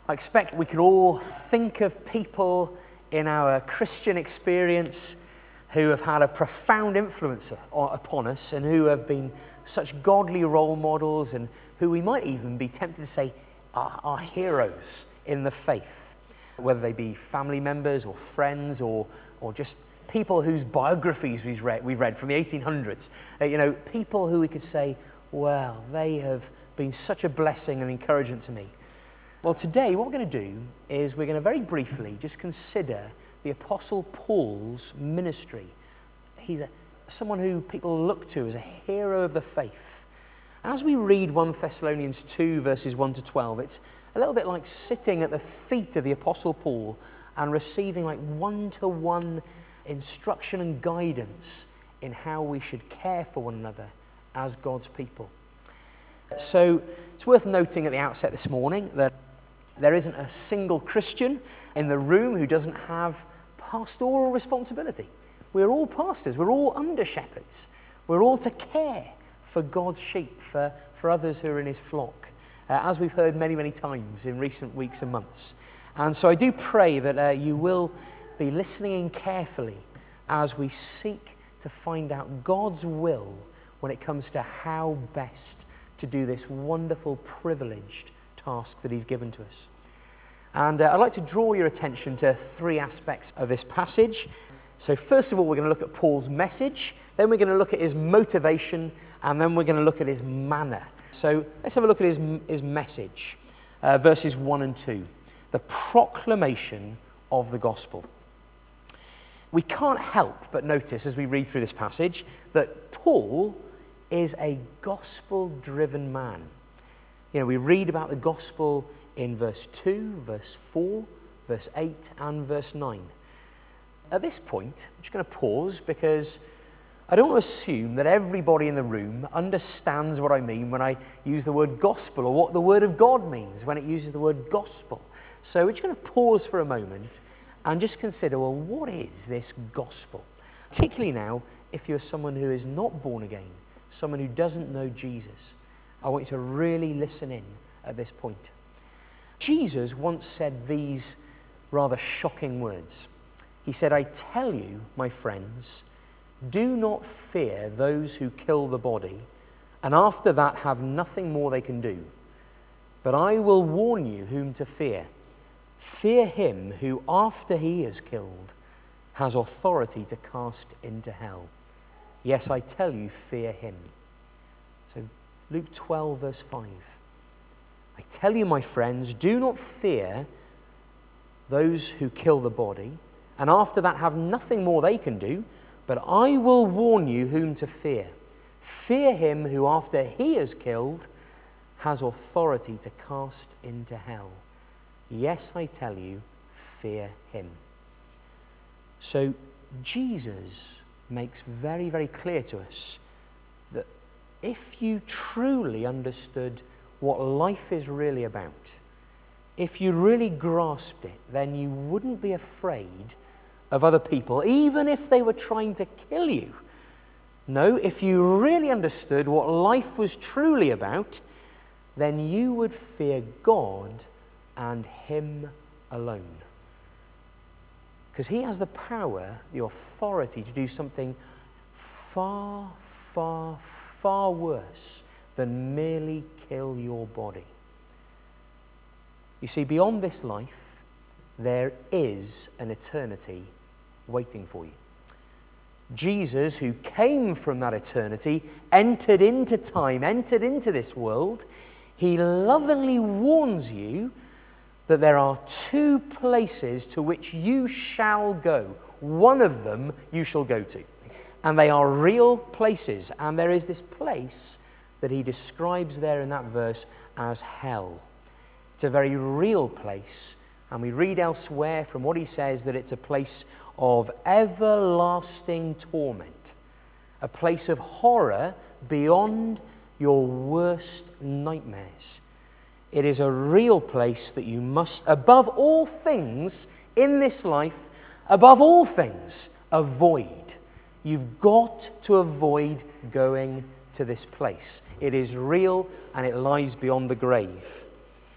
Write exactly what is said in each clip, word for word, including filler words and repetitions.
I expect we could all think of people in our Christian experience who have had a profound influence upon us and who have been such godly role models and who we might even be tempted to say are, are heroes in the faith, whether they be family members or friends or, or just people whose biographies we've read, we've read from the eighteen hundreds. Uh, you know, people who we could say, well, they have been such a blessing and encouragement to me. Well, today what we're going to do is we're going to very briefly just consider the Apostle Paul's ministry. He's a, someone who people look to as a hero of the faith. As we read First Thessalonians two, verses one to twelve, it's a little bit like sitting at the feet of the Apostle Paul and receiving like one-to-one instruction and guidance in how we should care for one another as God's people. So it's worth noting at the outset this morning that there isn't a single Christian in the room who doesn't have pastoral responsibility. We're all pastors. We're all under shepherds. We're all to care for God's sheep, for, for others who are in his flock, uh, as we've heard many, many times in recent weeks and months. And so I do pray that uh, you will be listening in carefully as we seek to find out God's will when it comes to how best to do this wonderful, privileged task that he's given to us. And uh, I'd like to draw your attention to three aspects of this passage. So first of all, we're going to look at Paul's message, then we're going to look at his motivation, and then we're going to look at his manner. So let's have a look at his, his message, uh, verses one and two. The proclamation of the gospel. We can't help but notice as we read through this passage that Paul is a gospel-driven man. You know, we read about the gospel in verse two, verse four, verse eight, and verse nine. At this point, I'm just going to pause because I don't want to assume that everybody in the room understands what I mean when I use the word gospel or what the word of God means when it uses the word gospel. So we're just going to pause for a moment and just consider, well, what is this gospel? Particularly now, if you're someone who is not born again, someone who doesn't know Jesus. I want you to really listen in at this point. Jesus once said these rather shocking words. He said, I tell you, my friends, do not fear those who kill the body, and after that have nothing more they can do. But I will warn you whom to fear. Fear him who, after he is killed, has authority to cast into hell. Yes, I tell you, fear him. So Luke twelve, verse five. I tell you, my friends, do not fear those who kill the body, and after that have nothing more they can do, but I will warn you whom to fear. Fear him who, after he is killed, has authority to cast into hell. Yes, I tell you, fear him. So Jesus makes very, very clear to us that if you truly understood what life is really about, if you really grasped it, then you wouldn't be afraid of other people, even if they were trying to kill you. No, if you really understood what life was truly about, then you would fear God and him alone. Because he has the power, the authority to do something far, far, far worse than merely kill your body. You see, beyond this life, there is an eternity waiting for you. Jesus, who came from that eternity, entered into time, entered into this world. He lovingly warns you that there are two places to which you shall go. One of them you shall go to. And they are real places. And there is this place that he describes there in that verse as hell. It's a very real place. And we read elsewhere from what he says that it's a place of everlasting torment. A place of horror beyond your worst nightmares. It is a real place that you must, above all things in this life, above all things, avoid. You've got to avoid going to this place. It is real and it lies beyond the grave.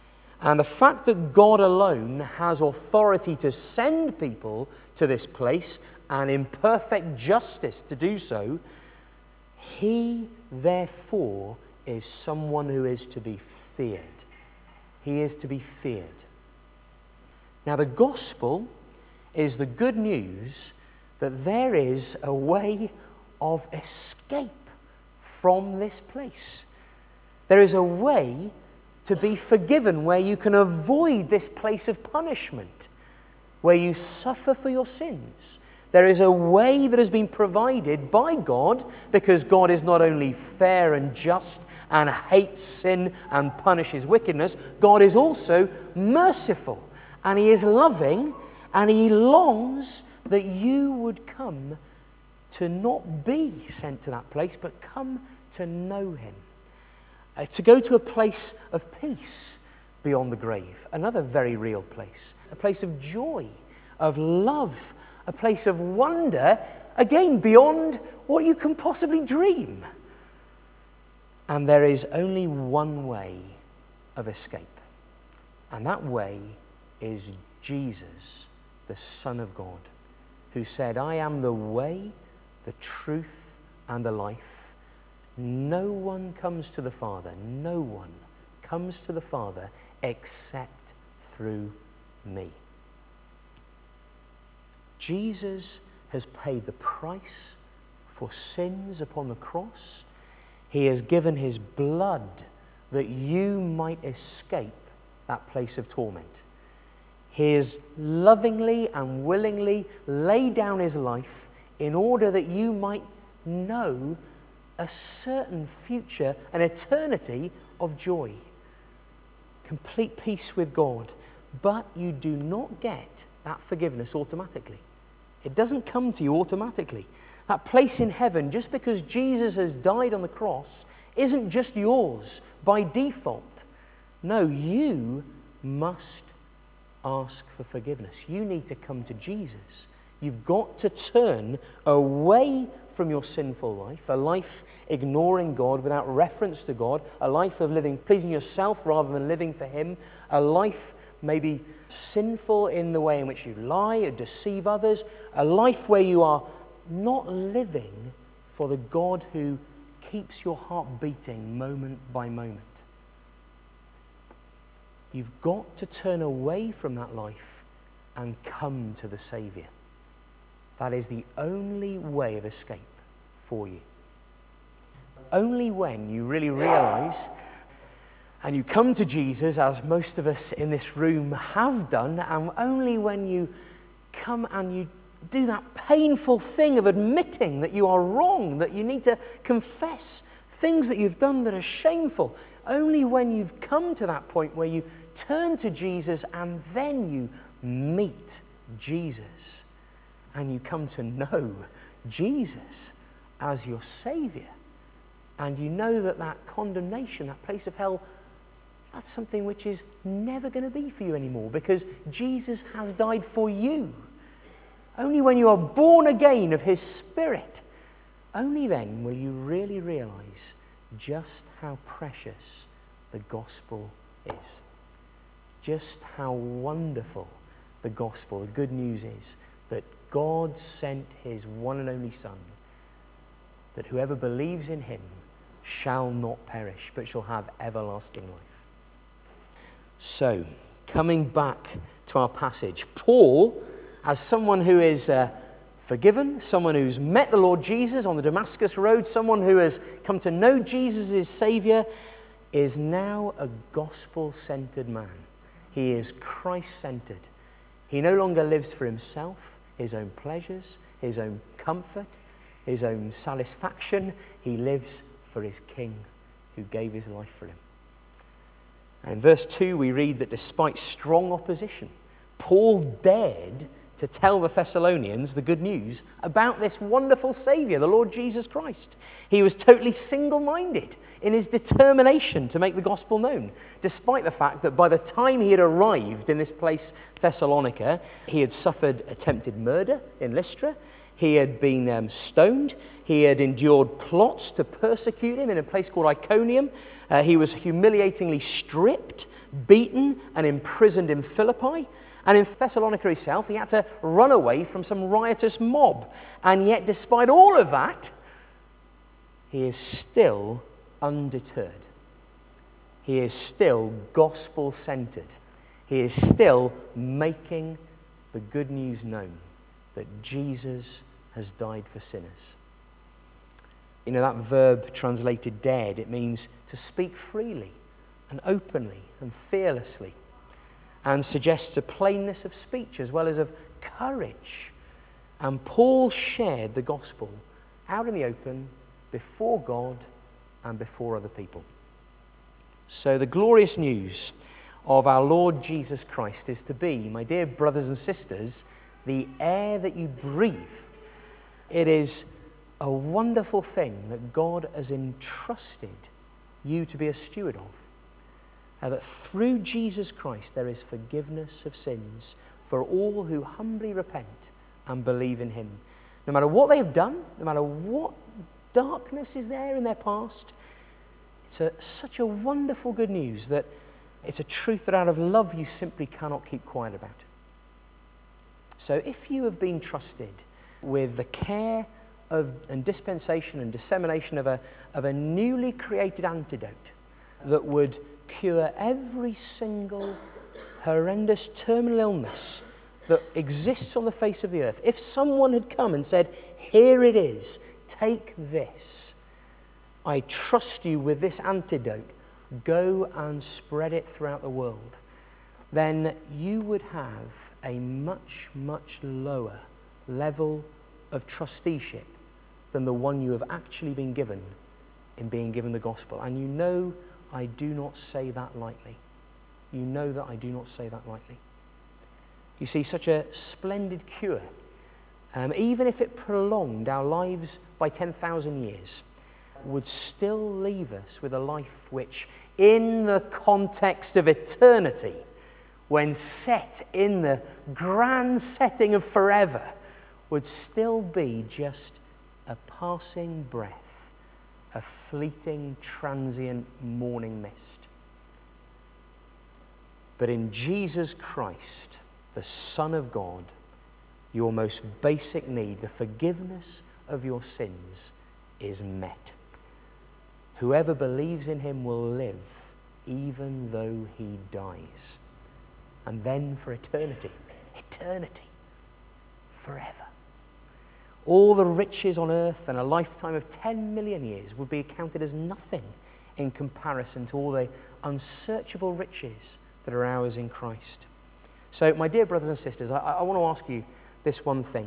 And the fact that God alone has authority to send people to this place and in perfect justice to do so, he therefore is someone who is to be feared. He is to be feared. Now, the gospel is the good news that there is a way of escape from this place. There is a way to be forgiven where you can avoid this place of punishment, where you suffer for your sins. There is a way that has been provided by God, because God is not only fair and just and hates sin and punishes wickedness, God is also merciful, and he is loving, and he longs that you would come to not be sent to that place, but come to know him. Uh, to go to a place of peace beyond the grave, another very real place, a place of joy, of love, a place of wonder, again, beyond what you can possibly dream. And there is only one way of escape, and that way is Jesus, the Son of God, who said, I am the way, the truth, and the life. No one comes to the Father, no one comes to the Father except through me. Jesus has paid the price for sins upon the cross. He has given his blood that you might escape that place of torment. He has lovingly and willingly laid down his life in order that you might know a certain future, an eternity of joy, complete peace with God. But you do not get that forgiveness automatically. It doesn't come to you automatically. That place in heaven, just because Jesus has died on the cross, isn't just yours by default. No, you must ask for forgiveness. You need to come to Jesus. You've got to turn away from your sinful life, a life ignoring God without reference to God, a life of living pleasing yourself rather than living for him, a life maybe sinful in the way in which you lie or deceive others, a life where you are not living for the God who keeps your heart beating moment by moment. You've got to turn away from that life and come to the Savior. That is the only way of escape for you. Only when you really realize and you come to Jesus, as most of us in this room have done, and only when you come and you do that painful thing of admitting that you are wrong, that you need to confess things that you've done that are shameful, only when you've come to that point where you turn to Jesus and then you meet Jesus and you come to know Jesus as your Savior, and you know that that condemnation, that place of hell, that's something which is never going to be for you anymore, because Jesus has died for you. Only when you are born again of his Spirit, only then will you really realize just how precious the gospel is. Just how wonderful the gospel, the good news is, that God sent his one and only Son, that whoever believes in him shall not perish, but shall have everlasting life. So, coming back to our passage, Paul, as someone who is uh, forgiven, someone who's met the Lord Jesus on the Damascus Road, someone who has come to know Jesus as Savior, is now a gospel-centered man. He is Christ-centered. He no longer lives for himself, his own pleasures, his own comfort, his own satisfaction. He lives for his King who gave his life for him. And in verse two we read that despite strong opposition, Paul dared to tell the Thessalonians the good news about this wonderful Savior, the Lord Jesus Christ. He was totally single-minded in his determination to make the gospel known, despite the fact that by the time he had arrived in this place, Thessalonica, he had suffered attempted murder in Lystra. He had been um, stoned. He had endured plots to persecute him in a place called Iconium. Uh, he was humiliatingly stripped beaten and imprisoned in Philippi. And in Thessalonica itself, he had to run away from some riotous mob. And yet, despite all of that, he is still undeterred. He is still gospel-centered. He is still making the good news known that Jesus has died for sinners. You know, that verb translated dared, it means to speak freely and openly and fearlessly, and suggests a plainness of speech as well as of courage. And Paul shared the gospel out in the open before God and before other people. So the glorious news of our Lord Jesus Christ is to be, my dear brothers and sisters, the air that you breathe. It is a wonderful thing that God has entrusted you to be a steward of. Uh, that through Jesus Christ there is forgiveness of sins for all who humbly repent and believe in him. No matter what they have done, no matter what darkness is there in their past, it's a, such a wonderful good news that it's a truth that out of love you simply cannot keep quiet about. So if you have been trusted with the care of, and dispensation and dissemination of a, of a newly created antidote that would cure every single horrendous terminal illness that exists on the face of the earth. If someone had come and said, here it is, take this. I trust you with this antidote. Go and spread it throughout the world. Then you would have a much, much lower level of trusteeship than the one you have actually been given in being given the gospel. And you know I do not say that lightly. You know that I do not say that lightly. You see, such a splendid cure, um, even if it prolonged our lives by ten thousand years, would still leave us with a life which, in the context of eternity, when set in the grand setting of forever, would still be just a passing breath, a fleeting, transient morning mist. But in Jesus Christ, the Son of God, your most basic need, the forgiveness of your sins, is met. Whoever believes in him will live, even though he dies. And then for eternity, eternity, forever. All the riches on earth and a lifetime of ten million years would be accounted as nothing in comparison to all the unsearchable riches that are ours in Christ. So, my dear brothers and sisters, I, I want to ask you this one thing.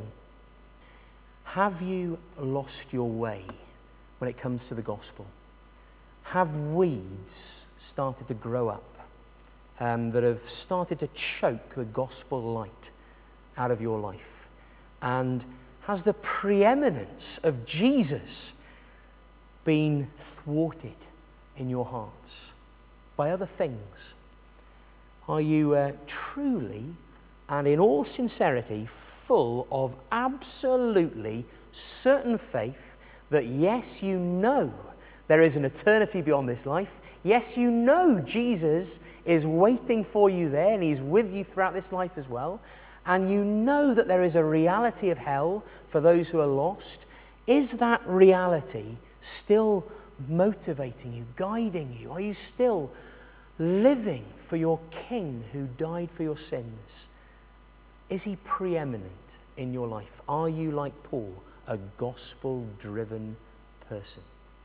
Have you lost your way when it comes to the gospel? Have weeds started to grow up um, that have started to choke the gospel light out of your life? And has the preeminence of Jesus been thwarted in your hearts by other things? Are you uh, truly and in all sincerity full of absolutely certain faith that yes, you know there is an eternity beyond this life. Yes, you know Jesus is waiting for you there and he's with you throughout this life as well. And you know that there is a reality of hell for those who are lost. Is that reality still motivating you, guiding you? Are you still living for your King who died for your sins? Is he preeminent in your life? Are you, like Paul, a gospel-driven person?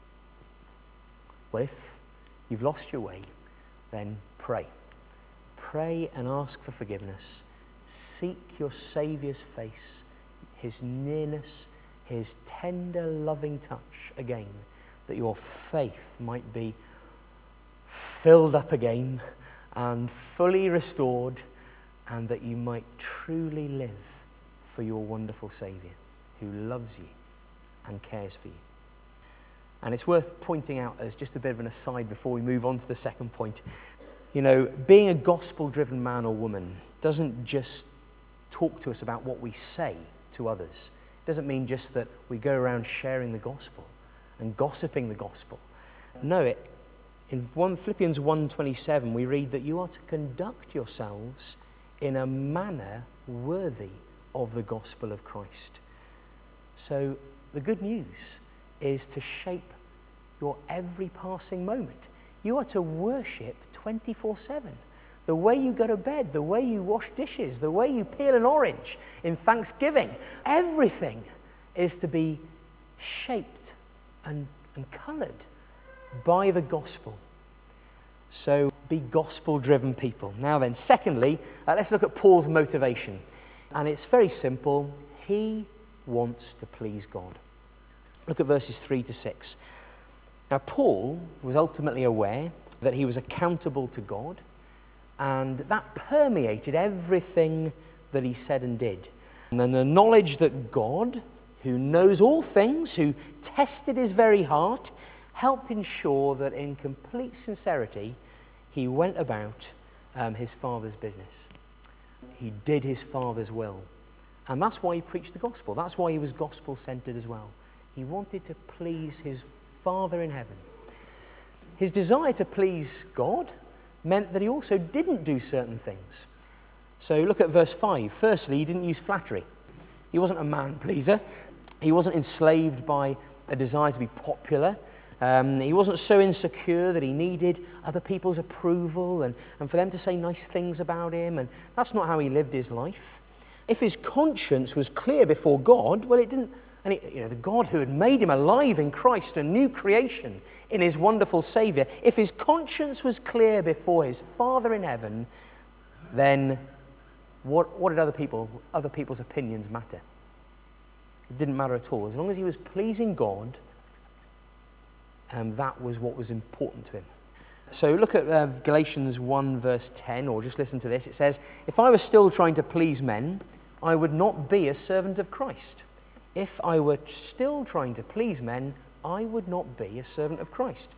Well, if you've lost your way, then pray. Pray and ask for forgiveness. Seek your Saviour's face, his nearness, his tender, loving touch again, that your faith might be filled up again and fully restored, and that you might truly live for your wonderful Saviour who loves you and cares for you. And it's worth pointing out as just a bit of an aside before we move on to the second point. You know, being a gospel-driven man or woman doesn't just talk to us about what we say to others. It doesn't mean just that we go around sharing the gospel and gossiping the gospel. No, it, In one, Philippians one twenty-seven, we read that you are to conduct yourselves in a manner worthy of the gospel of Christ. So the good news is to shape your every passing moment. You are to worship twenty-four seven. The way you go to bed, the way you wash dishes, the way you peel an orange in Thanksgiving, everything is to be shaped and, and coloured by the gospel. So be gospel-driven people. Now then, secondly, uh, let's look at Paul's motivation. And it's very simple. He wants to please God. Look at verses three to six. Now, Paul was ultimately aware that he was accountable to God, and that permeated everything that he said and did. And then the knowledge that God, who knows all things, who tested his very heart, helped ensure that in complete sincerity, he went about um, his Father's business. He did his Father's will. And that's why he preached the gospel. That's why he was gospel-centered as well. He wanted to please his Father in heaven. His desire to please God meant that he also didn't do certain things. So look at verse five. Firstly, he didn't use flattery. He wasn't a man-pleaser. He wasn't enslaved by a desire to be popular. Um, he wasn't so insecure that he needed other people's approval and, and for them to say nice things about him. And that's not how he lived his life. If his conscience was clear before God, well, it didn't. And it, you know, the God who had made him alive in Christ, a new creation in his wonderful Saviour, if his conscience was clear before his Father in heaven, then what, what did other people, other people's opinions matter? It didn't matter at all. As long as he was pleasing God, um, that was what was important to him. So look at uh, Galatians one verse ten, or just listen to this. It says, if I was still trying to please men, I would not be a servant of Christ. If I were still trying to please men, I would not be a servant of Christ.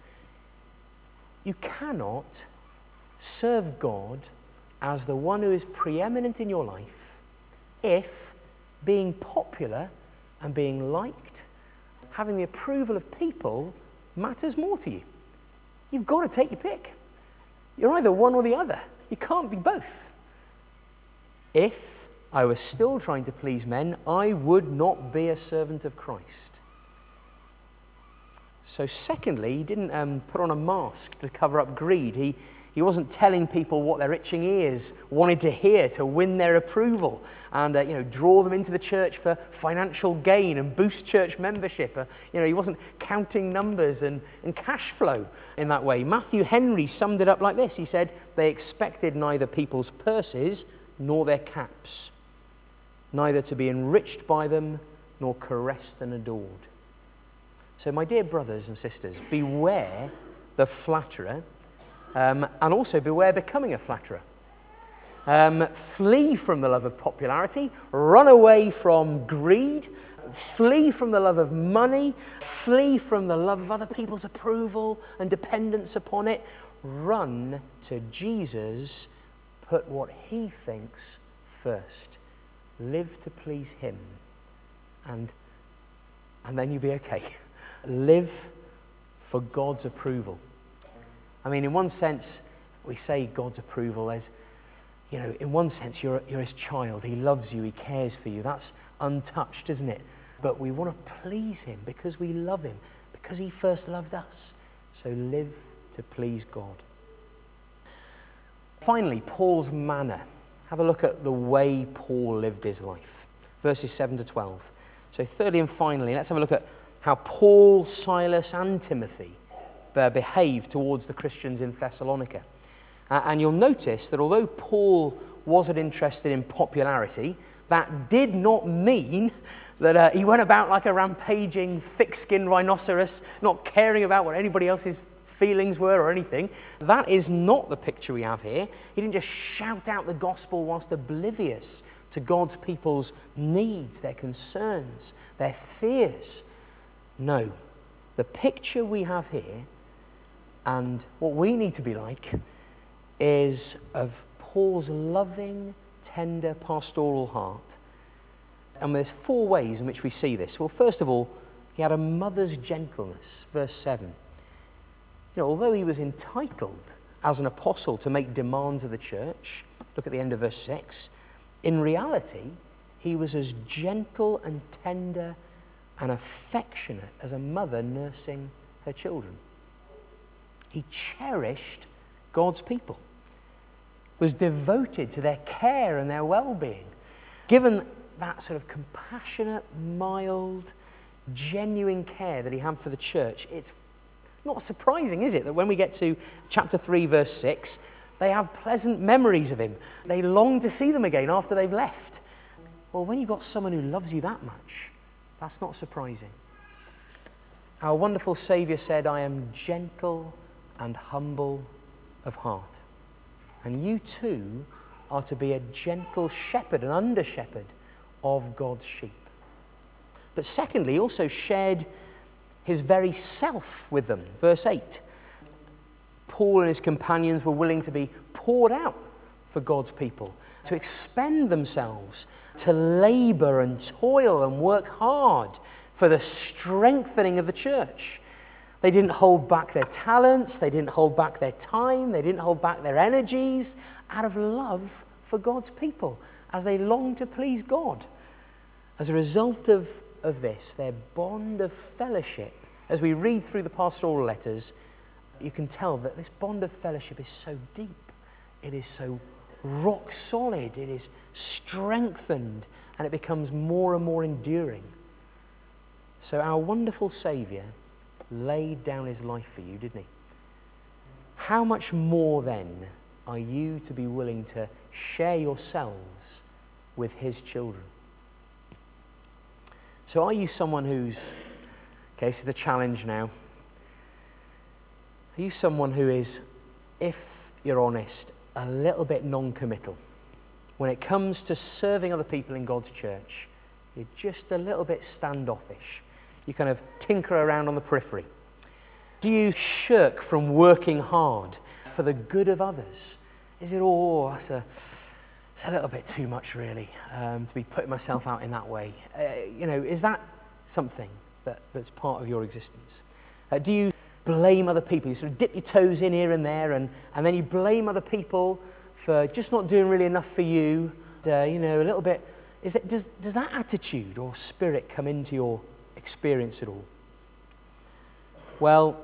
You cannot serve God as the one who is preeminent in your life if being popular and being liked, having the approval of people, matters more to you. You've got to take your pick. You're either one or the other. You can't be both. If I was still trying to please men, I would not be a servant of Christ. So secondly, he didn't um, put on a mask to cover up greed. He, he wasn't telling people what their itching ears wanted to hear to win their approval and uh, you know, draw them into the church for financial gain and boost church membership. Uh, you know, he wasn't counting numbers and, and cash flow in that way. Matthew Henry summed it up like this. He said, they expected neither people's purses nor their caps, neither to be enriched by them, nor caressed and adored. So my dear brothers and sisters, beware the flatterer, um, and also beware becoming a flatterer. Um, flee from the love of popularity, run away from greed, flee from the love of money, flee from the love of other people's approval and dependence upon it. Run to Jesus, put what he thinks first. Live to please him, and, and then you'll be okay. Live for God's approval. I mean, in one sense, we say God's approval as, you know, in one sense, you're, you're his child. He loves you. He cares for you. That's untouched, isn't it? But we want to please him because we love him, because he first loved us. So live to please God. Finally, Paul's manner. Have a look at the way Paul lived his life. Verses seven to twelve. So thirdly and finally, let's have a look at how Paul, Silas and Timothy uh, behaved towards the Christians in Thessalonica. Uh, and you'll notice that although Paul wasn't interested in popularity, that did not mean that uh, he went about like a rampaging, thick-skinned rhinoceros, not caring about what anybody else's feelings were or anything. That is not the picture we have here. He didn't just shout out the gospel whilst oblivious to God's people's needs, their concerns, their fears. No, the picture we have here and what we need to be like is of Paul's loving, tender, pastoral heart. And there's four ways in which we see this. Well, first of all, he had a mother's gentleness, verse seven. You know, although he was entitled as an apostle to make demands of the church, look at the end of verse six, in reality, he was as gentle and tender and affectionate as a mother nursing her children. He cherished God's people, was devoted to their care and their well-being. Given that sort of compassionate, mild, genuine care that he had for the church, it's not surprising, is it, that when we get to chapter three, verse six, they have pleasant memories of him. They long to see them again after they've left. Well, when you've got someone who loves you that much, that's not surprising. Our wonderful Saviour said, I am gentle and humble of heart. And you too are to be a gentle shepherd, an under-shepherd of God's sheep. But secondly, he also shared his very self with them. Verse eight, Paul and his companions were willing to be poured out for God's people, to expend themselves, to labor and toil and work hard for the strengthening of the church. They didn't hold back their talents, they didn't hold back their time, they didn't hold back their energies out of love for God's people as they longed to please God. As a result of, of this, their bond of fellowship, as we read through the pastoral letters, you can tell that this bond of fellowship is so deep, it is so rock solid, it is strengthened, and it becomes more and more enduring. So our wonderful Saviour laid down his life for you, didn't he? How much more then are you to be willing to share yourselves with his children? So are you someone who's, okay, so the challenge now, are you someone who is, if you're honest, a little bit non-committal? When it comes to serving other people in God's church, you're just a little bit standoffish. You kind of tinker around on the periphery. Do you shirk from working hard for the good of others? Is it, oh, that's a, it's a little bit too much really, um, to be putting myself out in that way? Uh, you know, is that something that, that's part of your existence? Uh, do you blame other people? You sort of dip your toes in here and there, and, and then you blame other people for just not doing really enough for you. Uh, you know, a little bit. Is that, does, does that attitude or spirit come into your experience at all? Well,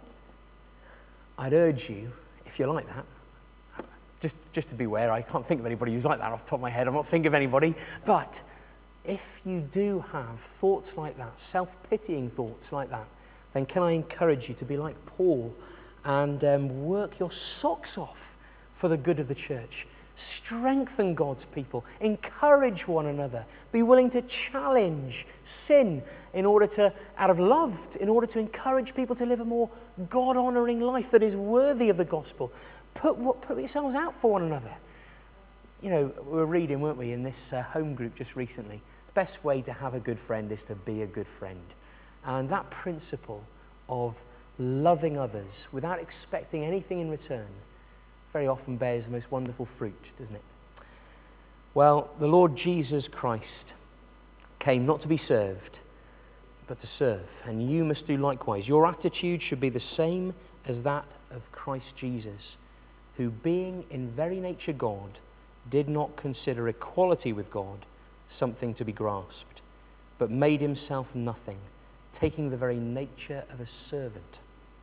I'd urge you, if you're like that, just, just to beware, I can't think of anybody who's like that off the top of my head. I'm not thinking of anybody. But if you do have thoughts like that, self-pitying thoughts like that, then can I encourage you to be like Paul and um, work your socks off for the good of the church. Strengthen God's people. Encourage one another. Be willing to challenge sin in order to, out of love, in order to encourage people to live a more God-honoring life that is worthy of the gospel. Put, put yourselves out for one another. You know, we were reading, weren't we, in this uh, home group just recently, the best way to have a good friend is to be a good friend. And that principle of loving others without expecting anything in return very often bears the most wonderful fruit, doesn't it? Well, the Lord Jesus Christ came not to be served, but to serve. And you must do likewise. Your attitude should be the same as that of Christ Jesus, who being in very nature God, did not consider equality with God something to be grasped, but made himself nothing, taking the very nature of a servant.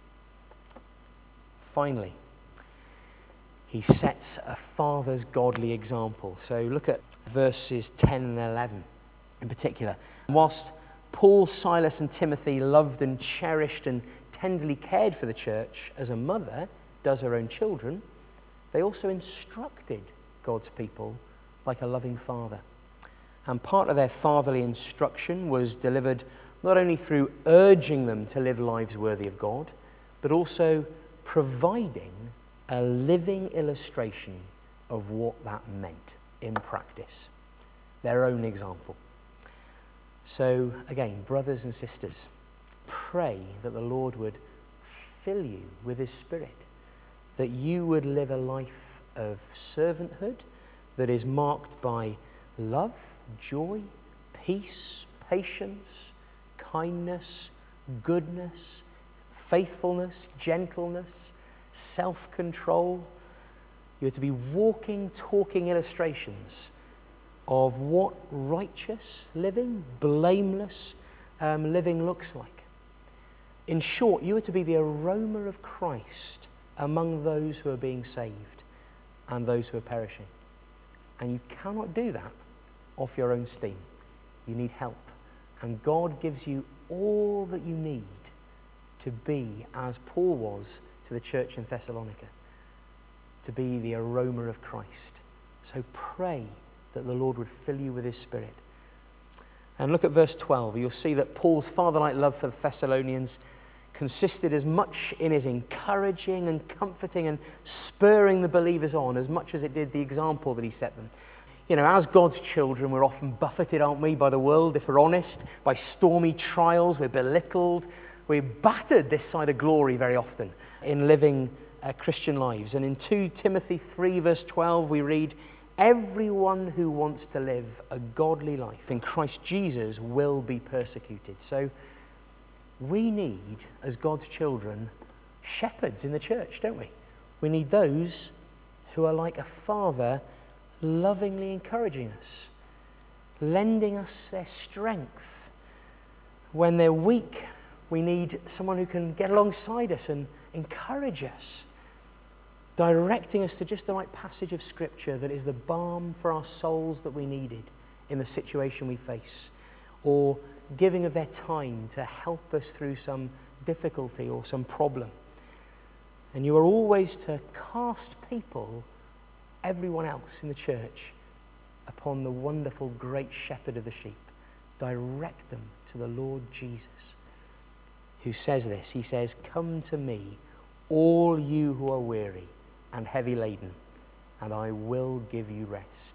Finally, he sets a father's godly example. So look at verses ten and eleven in particular. Whilst Paul, Silas, and Timothy loved and cherished and tenderly cared for the church as a mother does her own children, they also instructed God's people like a loving father. And part of their fatherly instruction was delivered not only through urging them to live lives worthy of God, but also providing a living illustration of what that meant in practice. Their own example. So again, brothers and sisters, pray that the Lord would fill you with his Spirit, that you would live a life of servanthood that is marked by love, joy, peace, patience, kindness, goodness, faithfulness, gentleness, self-control. You're to be walking, talking illustrations of what righteous living, blameless um, living looks like. In short, you are to be the aroma of Christ among those who are being saved and those who are perishing. And you cannot do that off your own steam. You need help. And God gives you all that you need to be as Paul was to the church in Thessalonica, to be the aroma of Christ. So pray that the Lord would fill you with his Spirit. And look at verse twelve. You'll see that Paul's father-like love for the Thessalonians consisted as much in his encouraging and comforting and spurring the believers on as much as it did the example that he set them. You know, as God's children, we're often buffeted, aren't we, by the world, if we're honest, by stormy trials. We're belittled. We're battered this side of glory very often in living uh, Christian lives. And in Second Timothy three, verse twelve, we read, everyone who wants to live a godly life in Christ Jesus will be persecuted. So we need, as God's children, shepherds in the church, don't we? We need those who are like a father lovingly encouraging us, lending us their strength. When they're weak, we need someone who can get alongside us and encourage us, directing us to just the right passage of Scripture that is the balm for our souls that we needed in the situation we face, or giving of their time to help us through some difficulty or some problem. And you are always to cast people, everyone else in the church, upon the wonderful great shepherd of the sheep. Direct them to the Lord Jesus, who says this. He says, come to me, all you who are weary and heavy laden, and I will give you rest.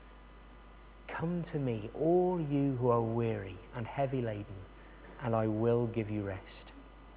Come to me, all you who are weary and heavy laden, and I will give you rest.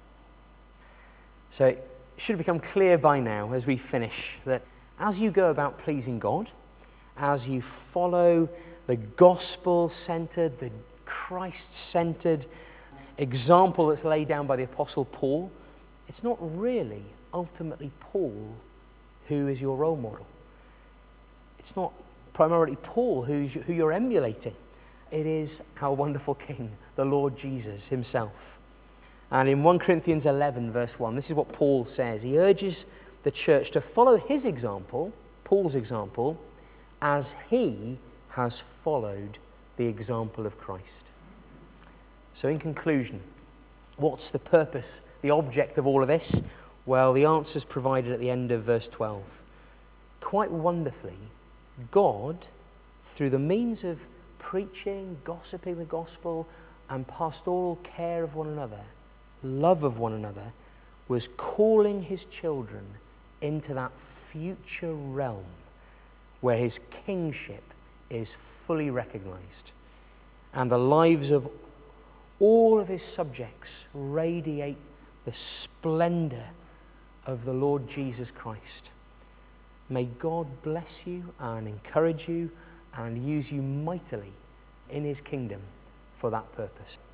So it should have become clear by now as we finish that as you go about pleasing God, as you follow the gospel-centered, the Christ-centered example that's laid down by the Apostle Paul, it's not really ultimately Paul who is your role model. It's not primarily Paul who's, who you're emulating. It is our wonderful King, the Lord Jesus himself. And in First Corinthians eleven, verse one, this is what Paul says. He urges the church to follow his example, Paul's example, as he has followed the example of Christ. So in conclusion, what's the purpose, the object of all of this? Well, the answer is provided at the end of verse twelve. Quite wonderfully, God, through the means of preaching, gossiping the gospel, and pastoral care of one another, love of one another, was calling his children into that future realm where his kingship is fully recognized, and the lives of all of his subjects radiate the splendor of the Lord Jesus Christ. May God bless you and encourage you and use you mightily in his kingdom for that purpose.